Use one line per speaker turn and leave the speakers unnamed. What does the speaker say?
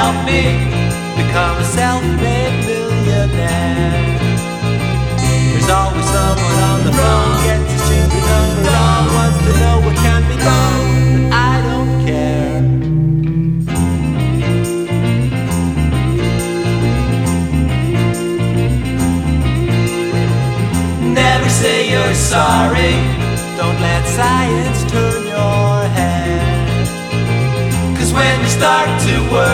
help me become a self-made millionaire. There's always someone on the phone, gets a stupid number on, wants to know what can be done, but I don't care. Never say you're sorry, don't let science turn your head. 'Cause when you start to work